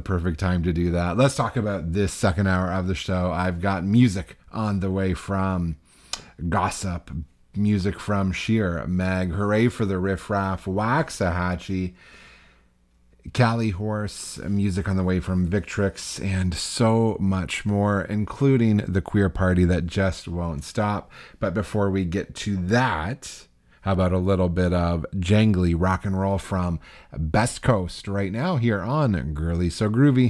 perfect time to do that. Let's talk about this second hour of the show. I've got music on the way from Gossip, music from Sheer, Meg, Hooray for the Riff Raff, Waxahachie, Cali Horse, music on the way from Victrix, and so much more, including the queer party that just won't stop. But before we get to that, how about a little bit of jangly rock and roll from Best Coast right now here on Girly So Groovy.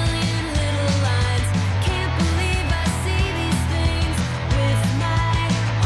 Can't believe I see these things with my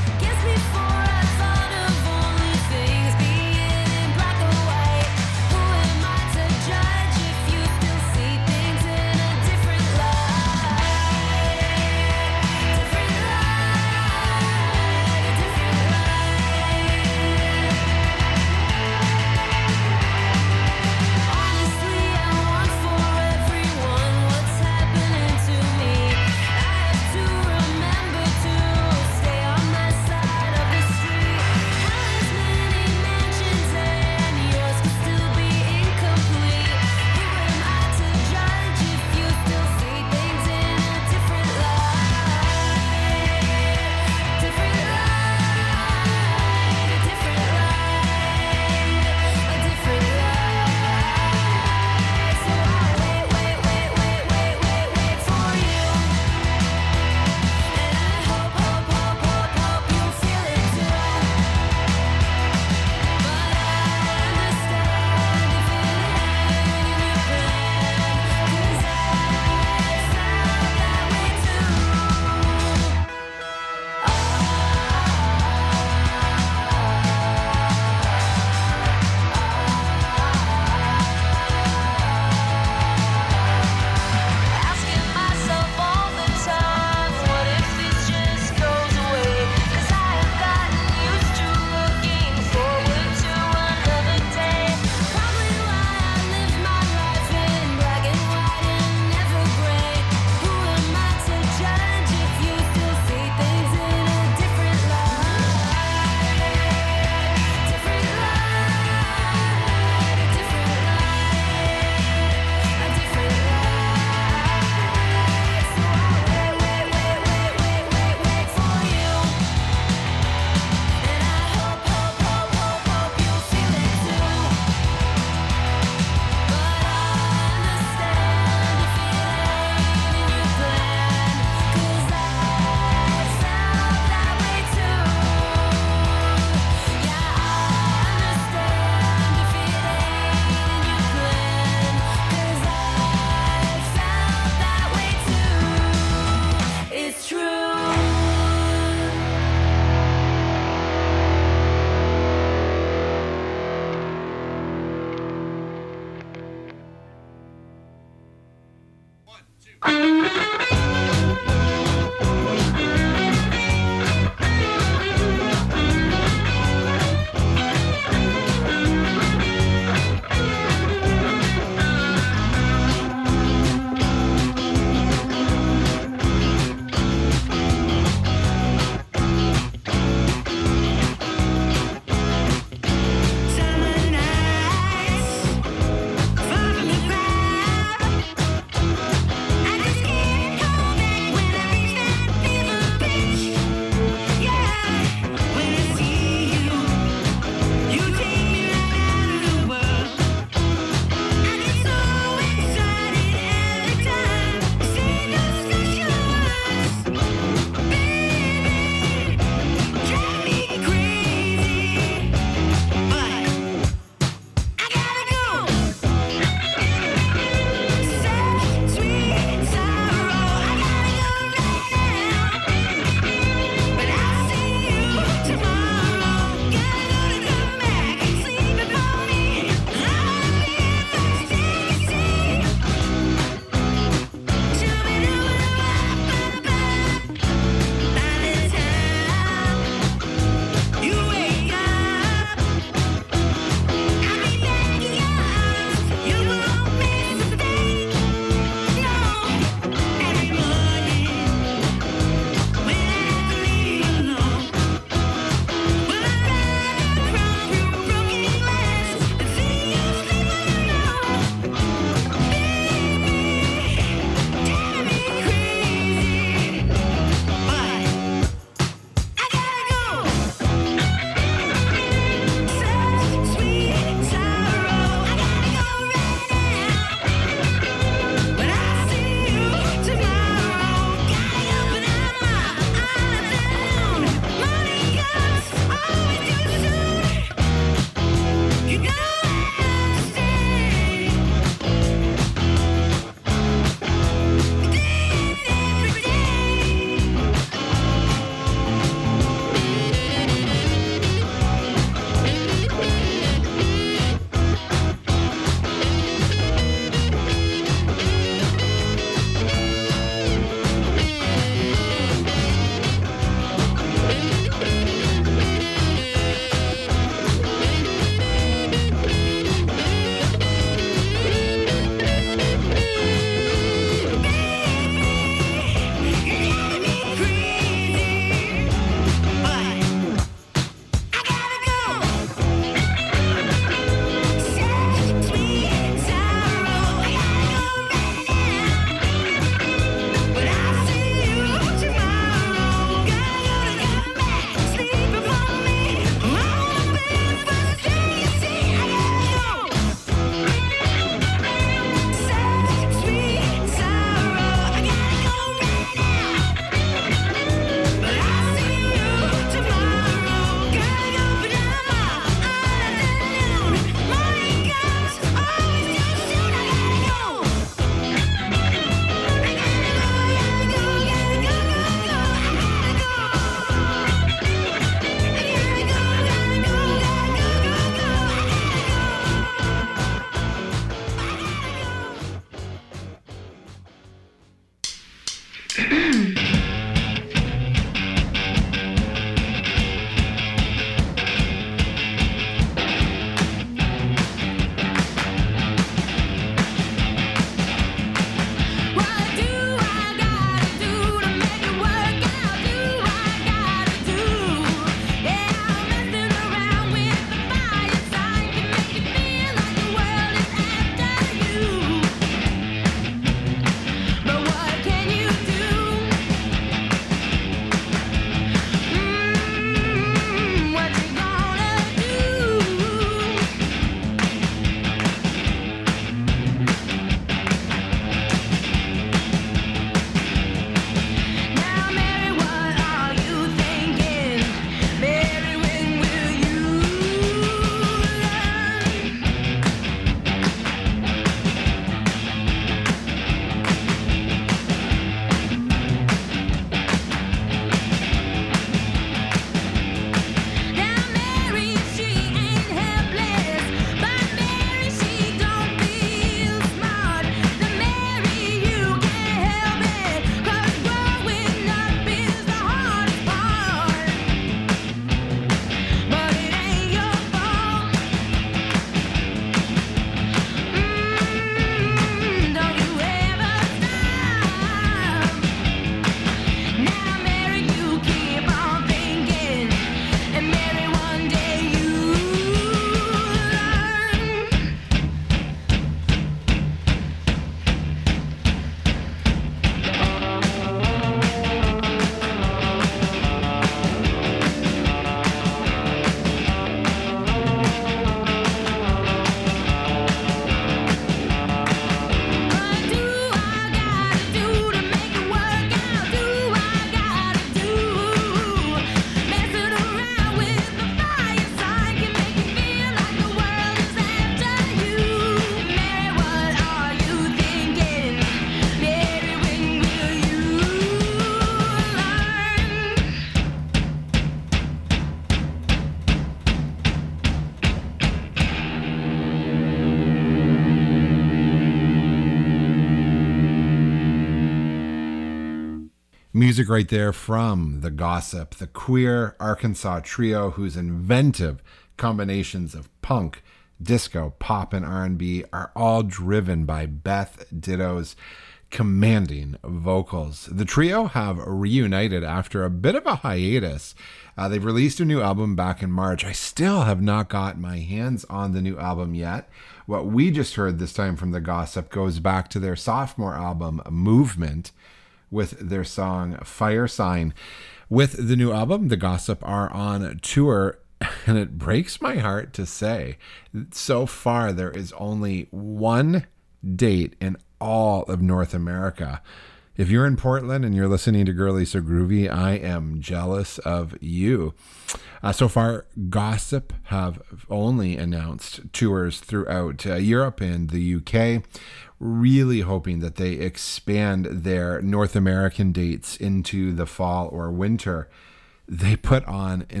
Music right there from The Gossip, the queer Arkansas trio whose inventive combinations of punk, disco, pop, and R&B are all driven by Beth Ditto's commanding vocals. The trio have reunited after a bit of a hiatus. They've released a new album back in March. I still have not got my hands on the new album yet. What we just heard this time from The Gossip goes back to their sophomore album, Movement, with their song Fire Sign. With the new album, The Gossip are on tour, and it breaks my heart to say, so far there is only one date in all of North America. If you're in Portland and you're listening to Girly So Groovy, I am jealous of you. So far, Gossip have only announced tours throughout Europe and the UK, really hoping that they expand their North American dates into the fall or winter. They put on an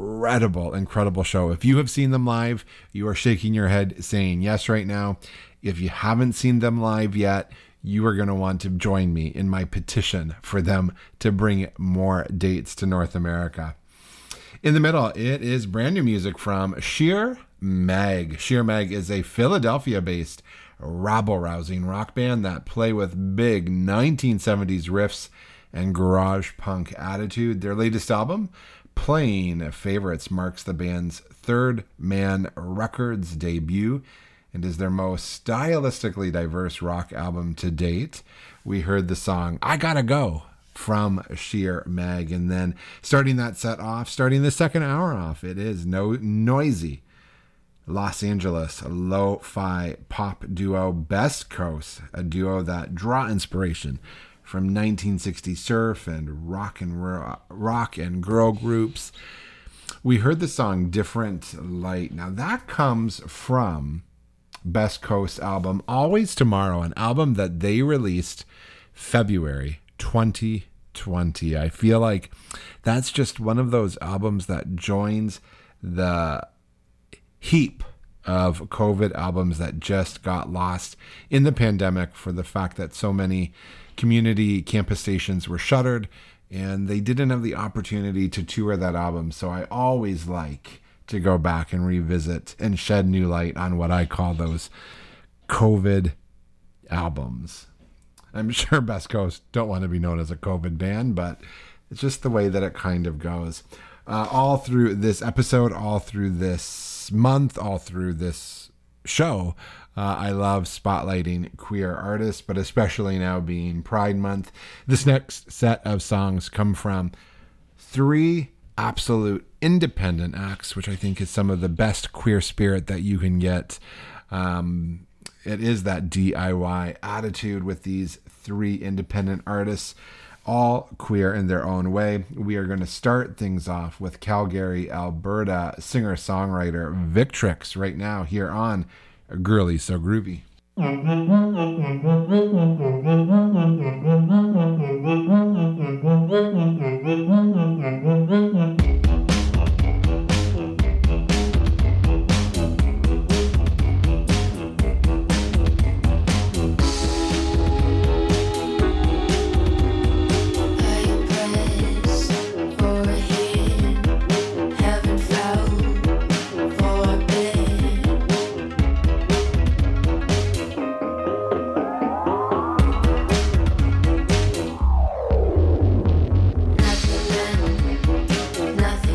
incredible show. If you have seen them live, you are shaking your head saying yes right now. If you haven't seen them live yet, you are going to want to join me in my petition for them to bring more dates to North America. In the middle, it is brand new music from Sheer Mag. Sheer Mag is a Philadelphia-based rabble-rousing rock band that play with big 1970s riffs and garage punk attitude. Their latest album, Playing Favorites, marks the band's Third Man Records debut and is their most stylistically diverse rock album to date. We heard the song I Gotta Go from Sheer Mag, and then starting the second hour off, it is noisy Los Angeles lo-fi pop duo Best Coast, a duo that draw inspiration from 1960s surf and rock and girl groups. We heard the song Different Light. Now that comes from Best Coast album Always Tomorrow, an album that they released February 2020. I feel like that's just one of those albums that joins the heap of COVID albums that just got lost in the pandemic for the fact that so many community campus stations were shuttered and they didn't have the opportunity to tour that album. So I always like to go back and revisit and shed new light on what I call those COVID albums. I'm sure Best Coast don't want to be known as a COVID band, but it's just the way that it kind of goes. All through this episode, all through this month, all through this show, I love spotlighting queer artists, but especially now being Pride Month. This next set of songs come from three absolute independent acts, which I think is some of the best queer spirit that you can get. It is that DIY attitude with these three independent artists, all queer in their own way. We are going to start things off with Calgary, Alberta singer-songwriter Victrix right now here on Girly So Groovy. Nothing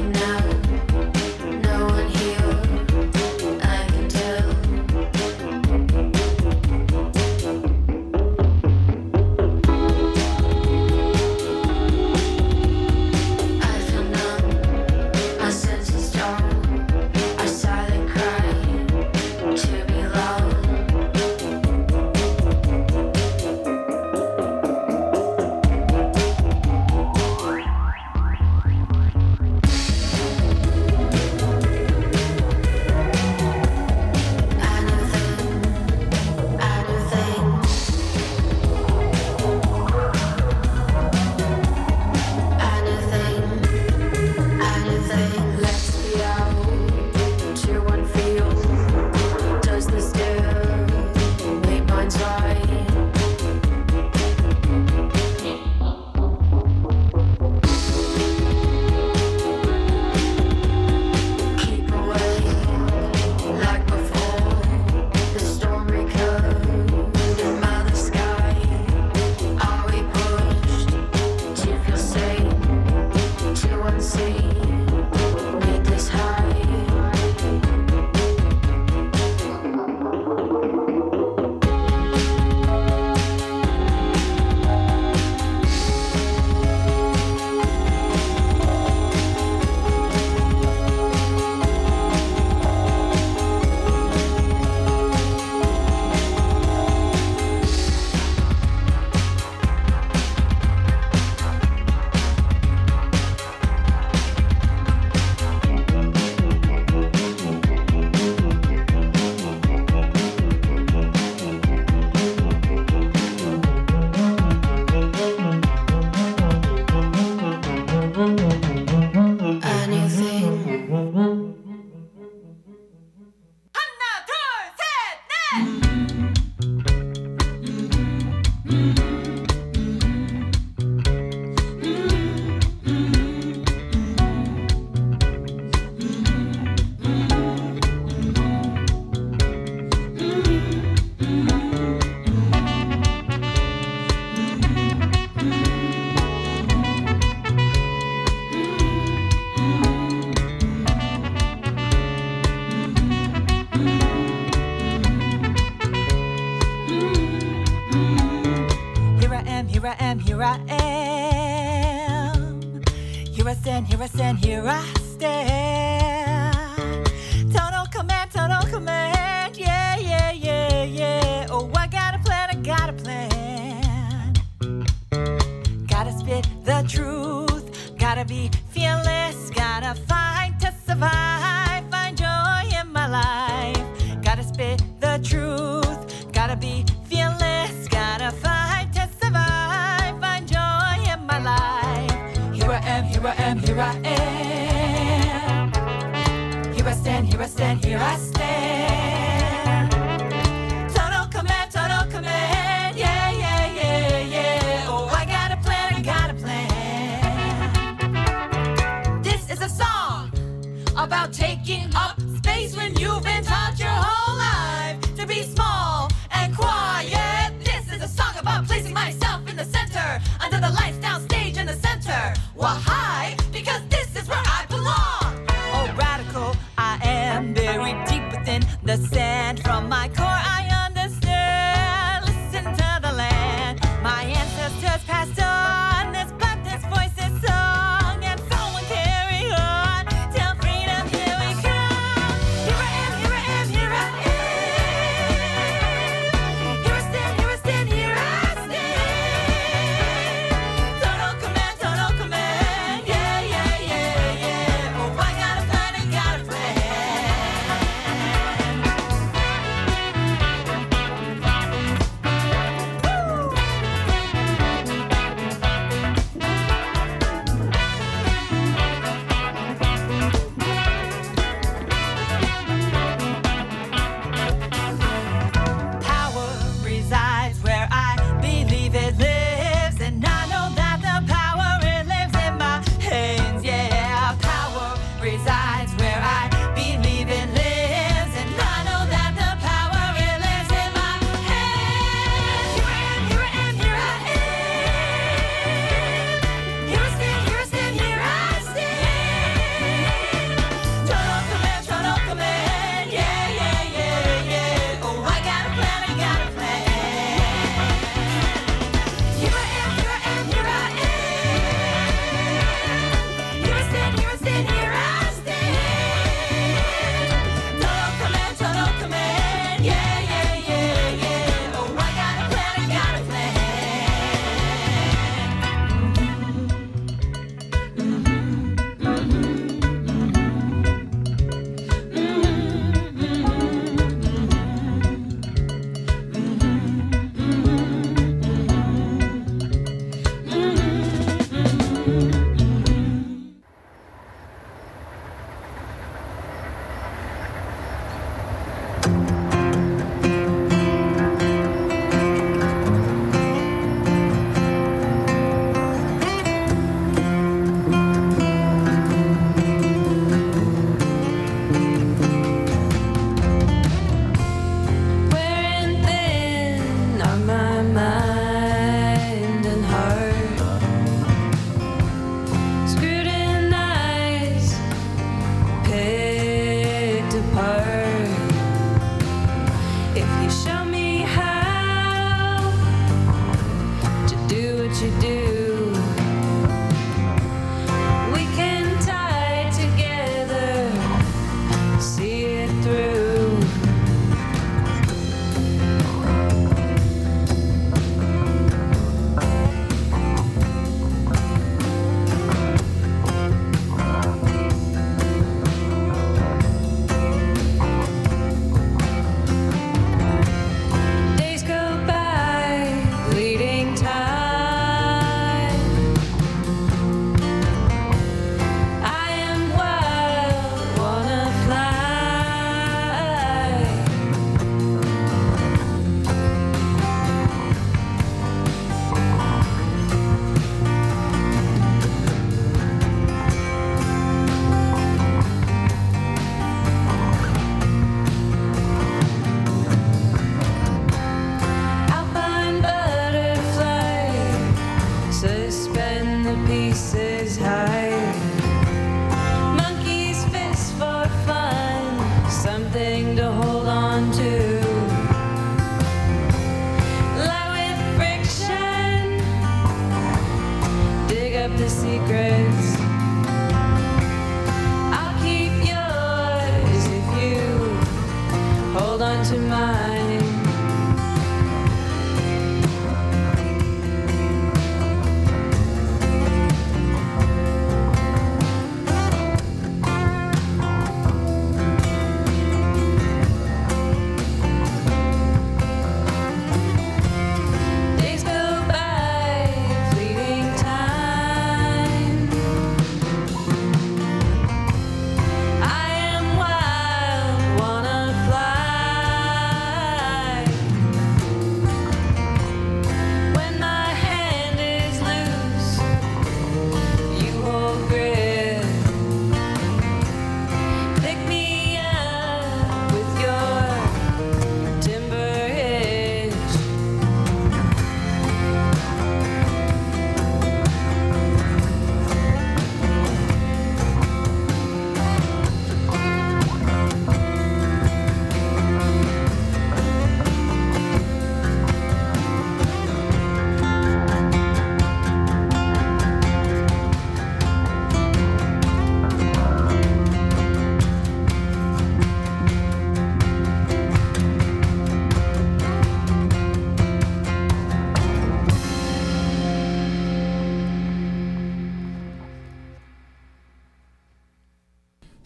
Here I stand, here I stand, here I stand. Total command, yeah, yeah, yeah, yeah. Oh, I got a plan, I got a plan. Gotta spit the truth, gotta be fearless, gotta fight to survive, find joy in my life. Gotta spit the truth, gotta be fearless, gotta fight to survive, find joy in my life. Here I am, here I am, here I am. Here I stand, here I stand, here I stand. Total command, yeah, yeah, yeah, yeah. Oh, I got a plan, I got a plan. This is a song about taking up space when you've been taught your whole life to be small and quiet. This is a song about placing myself in the center, under the lights, down stage in the center. Why? Because this is where I belong. Oh, radical, I am buried deep within the sand.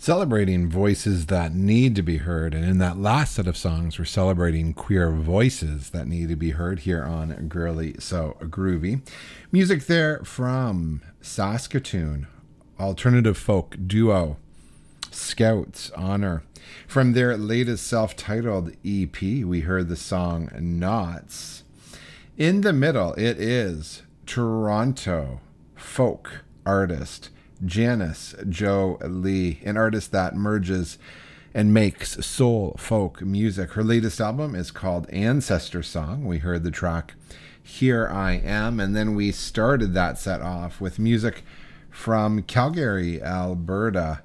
celebrating voices that need to be heard. And in that last set of songs, we're celebrating queer voices that need to be heard here on Girly So Groovy. Music there from Saskatoon, alternative folk duo Scouts Honor. From their latest self-titled EP, we heard the song Knots. In the middle, it is Toronto folk artist Janice Jo Lee, an artist that merges and makes soul folk music. Her latest album is called Ancestor Song. We heard the track Here I Am, and then we started that set off with music from Calgary, Alberta,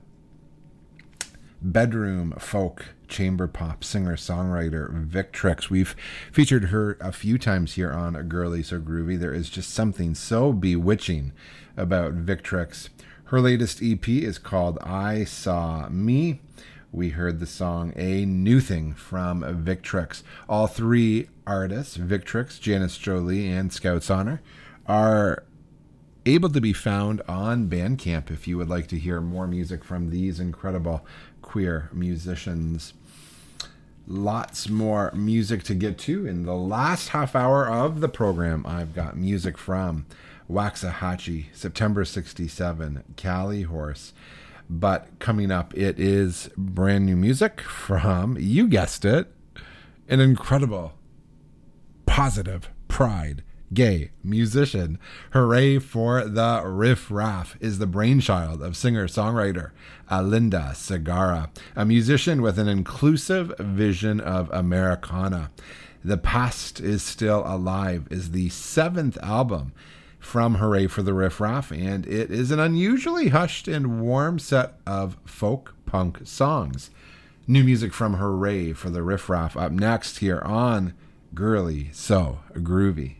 bedroom folk chamber pop singer-songwriter Victrix. We've featured her a few times here on Girly So Groovy. There is just something so bewitching about Victrix. Her latest EP is called I Saw Me. We heard the song A New Thing from Victrix. All three artists, Victrix, Janice Jo Lee, and Scouts Honor, are able to be found on Bandcamp if you would like to hear more music from these incredible queer musicians. Lots more music to get to. In the last half hour of the program, I've got music from Waxahachie, September 67, Cali Horse. But coming up, it is brand new music from, you guessed it, an incredible, positive, pride, gay musician. Hooray for the Riff Raff is the brainchild of singer-songwriter Alinda Segarra, a musician with an inclusive vision of Americana. The Past is Still Alive is the 7th album from Hooray for the Riff Raff, and it is an unusually hushed and warm set of folk punk songs. New music from Hooray for the Riff Raff up next here on Girly So Groovy.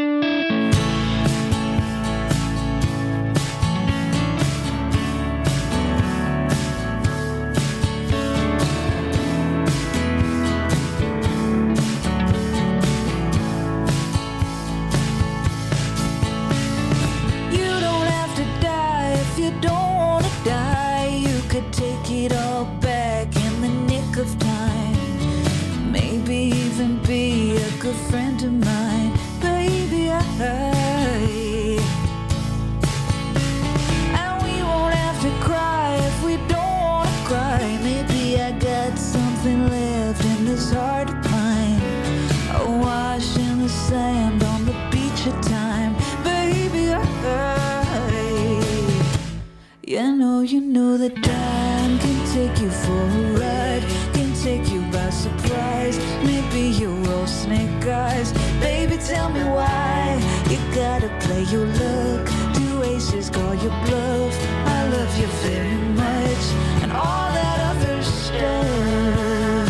You know that time can take you for a ride, can take you by surprise. Maybe you're all snake eyes. Baby, tell me why you gotta play your luck. Do aces call your bluff? I love you very much, and all that other stuff.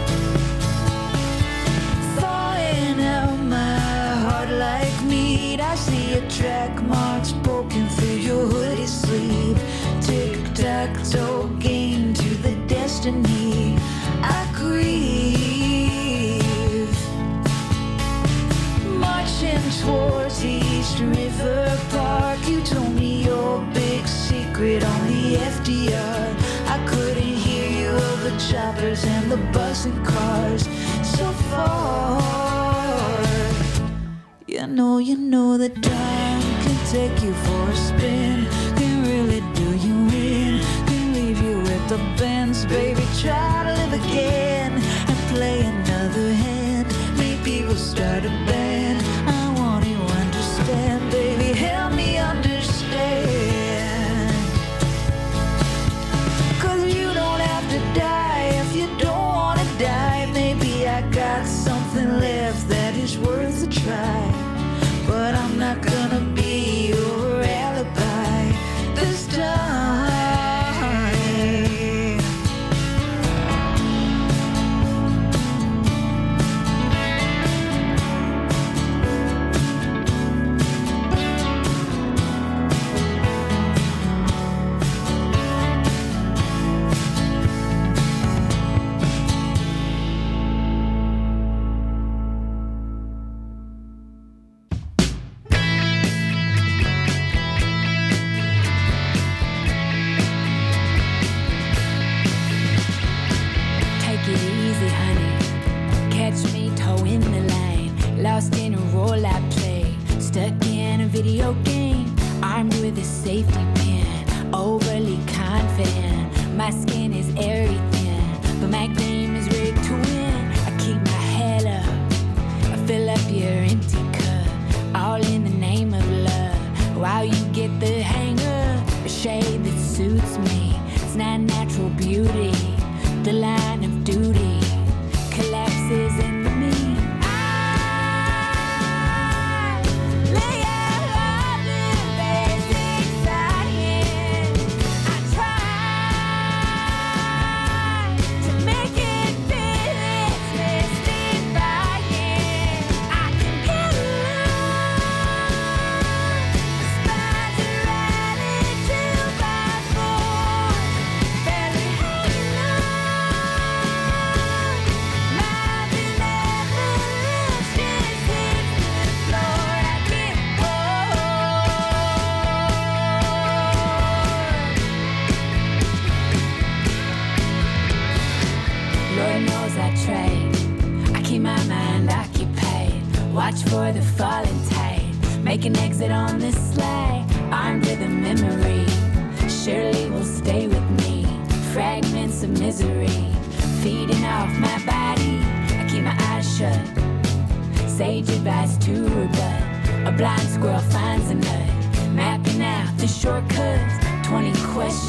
Thawing out my heart like meat. I see your track marks poking through your hoodie sleeve. Tic-tac-toe game to the destiny I grieve. Marching towards East River Park, you told me your big secret on the FDR. I couldn't hear you over choppers and the buzzing cars so far. You know that time can take you for a spin, can really do you in, can leave you with the bends. Baby, try to live again and play another hand. Maybe we'll start a band. I want you to understand, baby, help me understand. 'Cause you don't have to die if you don't wanna die. Maybe I got something left that is worth a try, but I'm not gonna be your alibi this time. safety pin, overly confident. My skin is airy thin, but my game is rigged to win. I keep my head up, I fill up your empty cup, all in the name of love. While you get the hang of a shade that suits me, it's not natural beauty. The line of duty collapses into me. Watch for the falling tide, make an exit on this sleigh, armed with a memory. Surely will stay with me, fragments of misery, feeding off my body. I keep my eyes shut, sage advice to rebut. A blind squirrel finds a nut, mapping out the shortcuts, 20 questions.